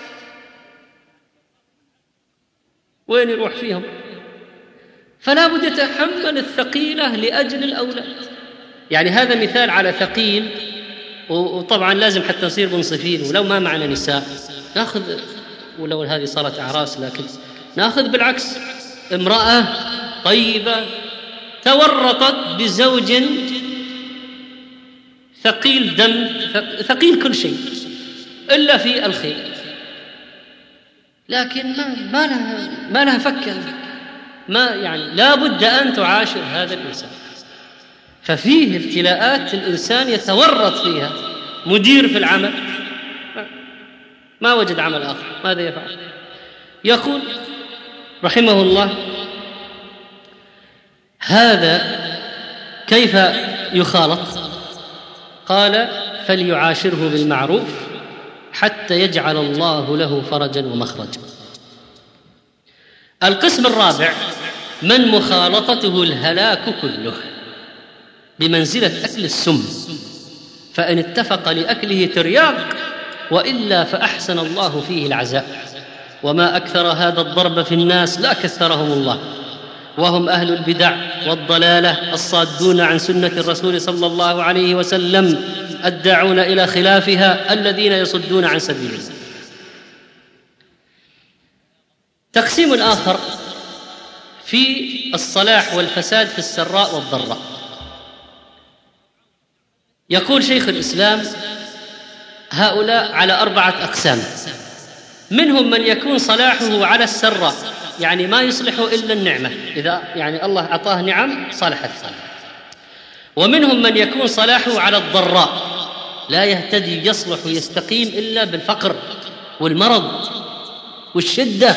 Speaker 3: وين يروح فيهم؟ فلا بد يتحمل الثقيلة لأجل الأولاد. يعني هذا مثال على ثقيل، وطبعا لازم حتى نصير منصفين، ولو ما معنا نساء ناخذ، ولو هذه صارت أعراس، لكن ناخذ بالعكس امرأة طيبة تورطت بزوج ثقيل دم ثقيل كل شيء إلا في الخير، لكن ما ما لها ما لها فكر، ما يعني لا بد أن تعاشر هذا الإنسان. ففيه ابتلاءات الإنسان يتورط فيها. مدير في العمل ما وجد عمل آخر، ماذا يفعل؟ يقول رحمه الله: هذا كيف يخالط؟ قال: فليعاشره بالمعروف حتى يجعل الله له فرجا ومخرجا. القسم الرابع: من مخالطته الهلاك كله، بمنزلة أكل السم، فإن اتفق لأكله ترياق وإلا فأحسن الله فيه العزاء. وما أكثر هذا الضرب في الناس لا كثرهم الله، وهم أهل البدع والضلالة الصادون عن سنة الرسول صلى الله عليه وسلم، الداعون إلى خلافها، الذين يصدون عن سبيله. تقسيم آخر في الصلاح والفساد في السراء والضراء. يقول شيخ الإسلام: هؤلاء على أربعة أقسام. منهم من يكون صلاحه على السراء، يعني ما يصلحه إلا النعمة، إذا يعني الله أعطاه نعم صالحت صالح. ومنهم من يكون صلاحه على الضراء، لا يهتدي يصلح يستقيم إلا بالفقر والمرض والشدة.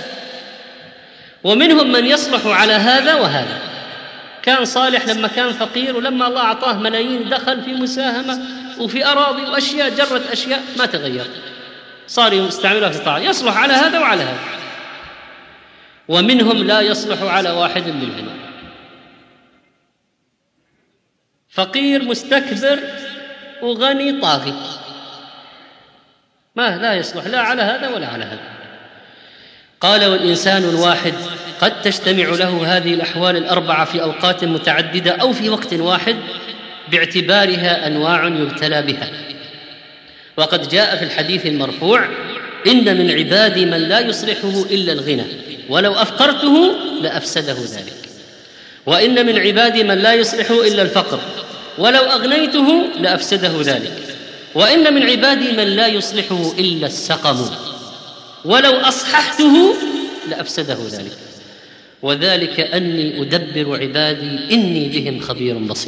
Speaker 3: ومنهم من يصلح على هذا وهذا، كان صالح لما كان فقير، ولما الله أعطاه ملايين دخل في مساهمة وفي أراضي وأشياء، جرت أشياء ما تغير، صار يستعملها في طاعة، يصلح على هذا وعلى هذا. ومنهم لا يصلح على واحد منهما، فقير مستكبر وغني طاغي، ما لا يصلح لا على هذا ولا على هذا. قال: والإنسان الواحد قد تجتمع له هذه الأحوال الأربعة في أوقات متعددة أو في وقت واحد، باعتبارها أنواع يبتلى بها. وقد جاء في الحديث المرفوع: إن من عبادي من لا يصلحه إلا الغنى، ولو أفقرته لأفسده ذلك. وإن من عبادي من لا يصلحه إلا الفقر، ولو أغنيته لأفسده ذلك. وإن من عبادي من لا يصلحه إلا السقم، ولو أصححته لأفسده ذلك. وذلك أني أدبر عبادي إني بهم خبير بصير.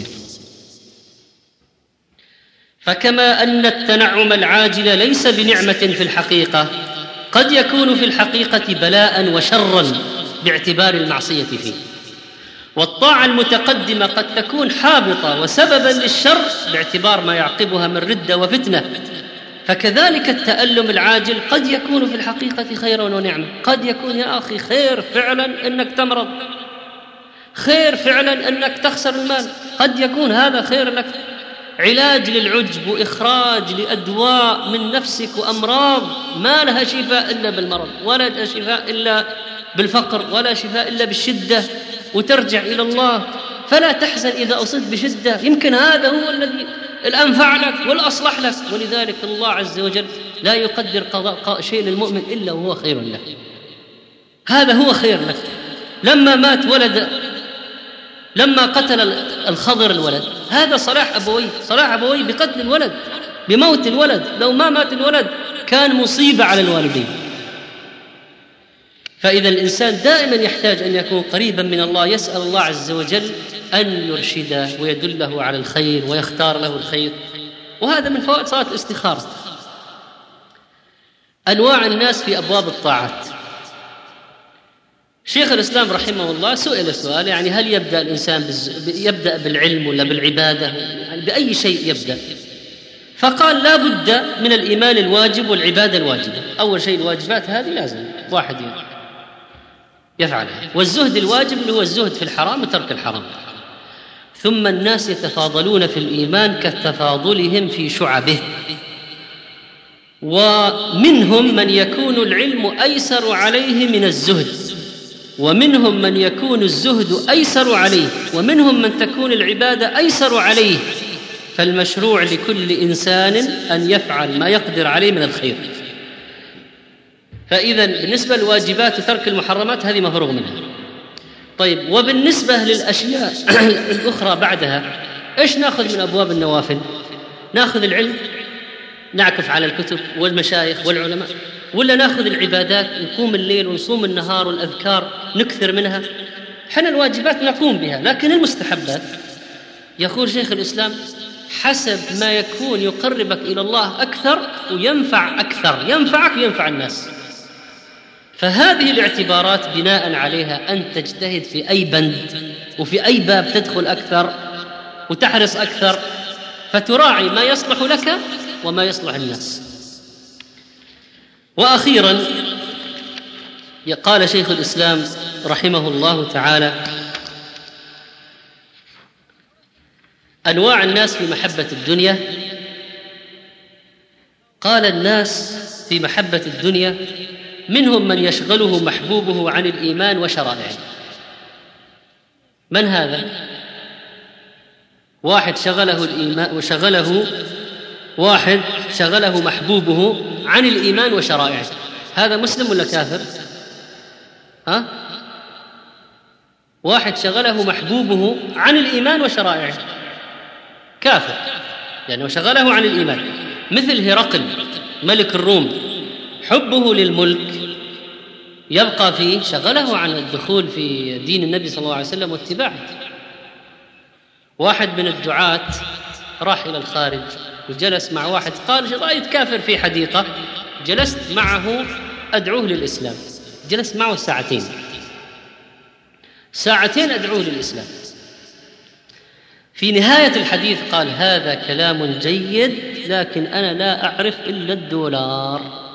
Speaker 3: فكما أن التنعم العاجل ليس بنعمة في الحقيقة، قد يكون في الحقيقة بلاء وشرا باعتبار المعصية فيه. والطاعة المتقدمة قد تكون حابطة وسببا للشر باعتبار ما يعقبها من ردة وفتنة. فكذلك التألم العاجل قد يكون في الحقيقة خيرا ونعمة. قد يكون يا أخي خير فعلا أنك تمرض، خير فعلا أنك تخسر المال، قد يكون هذا خير لك، علاج للعجب وإخراج لأدواء من نفسك وأمراض ما لها شفاء إلا بالمرض، ولا شفاء إلا بالفقر، ولا شفاء إلا بالشدة، وترجع إلى الله فلا تحزن إذا أصبت بشدة، يمكن هذا هو الذي الأنفع لك والأصلح لك. ولذلك الله عز وجل لا يقدر قضاء شيء للمؤمن إلا وهو خير له، هذا هو خير لك. لما مات ولد، لما قتل الخضر الولد، هذا صلاح أبويه، صلاح أبويه بقتل الولد، بموت الولد. لو ما مات الولد كان مصيبة على الوالدين. فإذا الإنسان دائما يحتاج أن يكون قريبا من الله، يسأل الله عز وجل أن يرشده ويدله على الخير ويختار له الخير. وهذا من فوائد صلاة الاستخارة. أنواع الناس في أبواب الطاعات. شيخ الإسلام رحمه الله سئل سؤال، يعني هل يبدأ الإنسان بالز... يبدأ بالعلم ولا بالعبادة؟ يعني بأي شيء يبدأ؟ فقال لا بد من الإيمان الواجب والعبادة الواجبة. أول شيء الواجبات هذه لازم واحد يفعلها، والزهد الواجب اللي هو الزهد في الحرام وترك الحرام. ثم الناس يتفاضلون في الإيمان كتفاضلهم في شعبه، ومنهم من يكون العلم أيسر عليه من الزهد، ومنهم من يكون الزهد أيسر عليه، ومنهم من تكون العبادة أيسر عليه. فالمشروع لكل إنسان أن يفعل ما يقدر عليه من الخير. فإذا بالنسبة للواجبات وترك المحرمات هذه مفروغ منها. طيب، وبالنسبة للأشياء الأخرى بعدها إيش نأخذ من أبواب النوافل؟ نأخذ العلم، نعكف على الكتب والمشايخ والعلماء، ولا نأخذ العبادات، نقوم الليل ونصوم النهار والأذكار نكثر منها؟ حنا الواجبات نقوم بها، لكن المستحبات يقول شيخ الإسلام حسب ما يكون يقربك إلى الله أكثر وينفع أكثر، ينفعك وينفع الناس. فهذه الاعتبارات بناء عليها أن تجتهد في أي بند وفي أي باب تدخل أكثر وتحرص أكثر، فتراعي ما يصلح لك وما يصلح الناس. وأخيرا قال شيخ الإسلام رحمه الله تعالى أنواع الناس في محبة الدنيا. قال الناس في محبة الدنيا منهم من يشغله محبوبه عن الإيمان وشرائعه. من هذا؟ واحد شغله الإيمان وشغله واحد شغله محبوبه عن الإيمان وشرائعه. هذا مسلم ولا كافر؟ ها؟ واحد شغله محبوبه عن الإيمان وشرائعه كافر، لأنه شغله عن الإيمان. مثل هرقل ملك الروم، حبه للملك يبقى فيه، شغله عن الدخول في دين النبي صلى الله عليه وسلم واتباعه. واحد من الدعاة راح إلى الخارج وجلس مع واحد، قال رأيت كافر في حديقة، جلست معه أدعوه للإسلام، جلست معه ساعتين ساعتين أدعوه للإسلام. في نهاية الحديث قال هذا كلام جيد، لكن أنا لا أعرف إلا الدولار.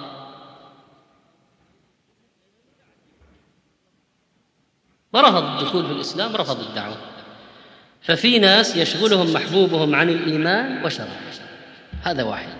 Speaker 3: ورفض الدخول في الإسلام، رفض الدعوة. ففي ناس يشغلهم محبوبهم عن الإيمان وشرعه، هذا واحد.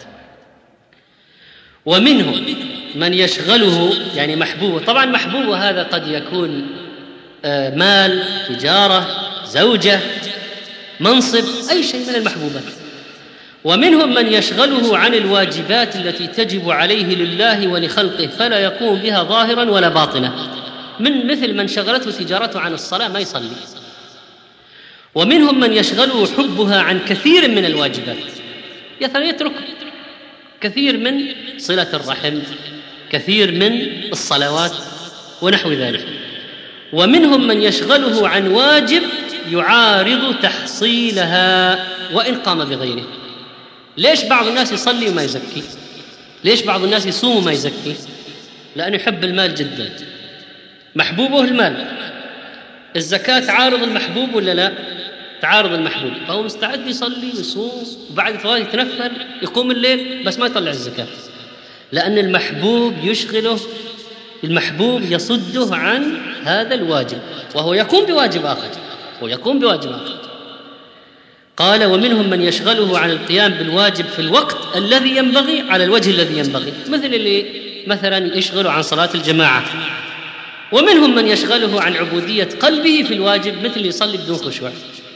Speaker 3: ومنهم من يشغله يعني محبوبه، طبعا محبوبه هذا قد يكون مال، تجارة، زوجة، منصب، أي شيء من المحبوبات. ومنهم من يشغله عن الواجبات التي تجب عليه لله ولخلقه فلا يقوم بها ظاهرا ولا باطنا، من مثل من شغلته تجارته عن الصلاة ما يصلي. ومنهم من يشغله حبها عن كثير من الواجبات، يترك كثير من صلة الرحم، كثير من الصلوات ونحو ذلك. ومنهم من يشغله عن واجب يعارض تحصيلها وإن قام بغيره. ليش بعض الناس يصلي وما يزكي؟ ليش بعض الناس يصوم وما يزكي؟ لأنه يحب المال جدا، محبوبه المال. الزكاة تعارض المحبوب ولا لا؟ تعارض المحبوب، فهو مستعد يصلي ويصوم وبعد فوات يتنفل يقوم الليل بس ما يطلع الزكاة، لأن المحبوب يشغله، المحبوب يصده عن هذا الواجب، وهو يقوم بواجب آخر ويقوم بواجب آخر. قال ومنهم من يشغله عن القيام بالواجب في الوقت الذي ينبغي على الوجه الذي ينبغي، مثل اللي مثلا يشغله عن صلاة الجماعة. ومنهم من يشغله عن عبودية قلبه في الواجب، مثل يصلي بدون خشوع.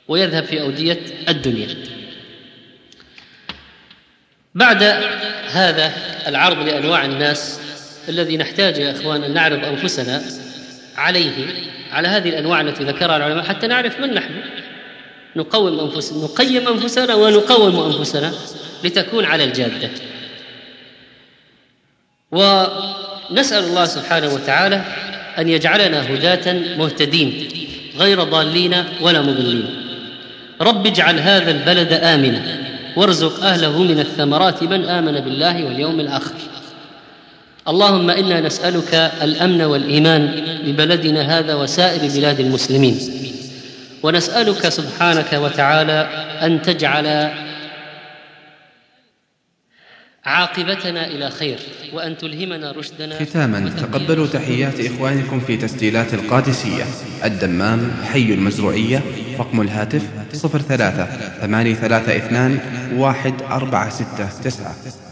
Speaker 3: ويذهب في أودية الدنيا. بعد هذا العرض لأنواع الناس الذي نحتاج يا إخوان أن نعرض أنفسنا عليه، على هذه الأنواع التي ذكرها العلماء، حتى نعرف من نحن، نقوم أنفسنا، نقيم أنفسنا ونقوم أنفسنا لتكون على الجادة. ونسأل الله سبحانه وتعالى أن يجعلنا هداة مهتدين غير ضالين ولا مضلين. رب اجعل هذا البلد آمنا وارزق أهله من الثمرات من آمن بالله واليوم الآخر. اللهم إنا نسألك الأمن والإيمان ببلدنا هذا وسائر بلاد المسلمين، ونسألك سبحانك وتعالى أن تجعل عاقبتنا إلى خير وأن تلهمنا رشدنا.
Speaker 1: ختاما، تقبلوا تحيات إخوانكم في تسجيلات القادسية الدمام حي المزروعية. رقم الهاتف صفر ثلاثة ثمانية ثلاثة اثنان واحد أربعة ستة تسعة.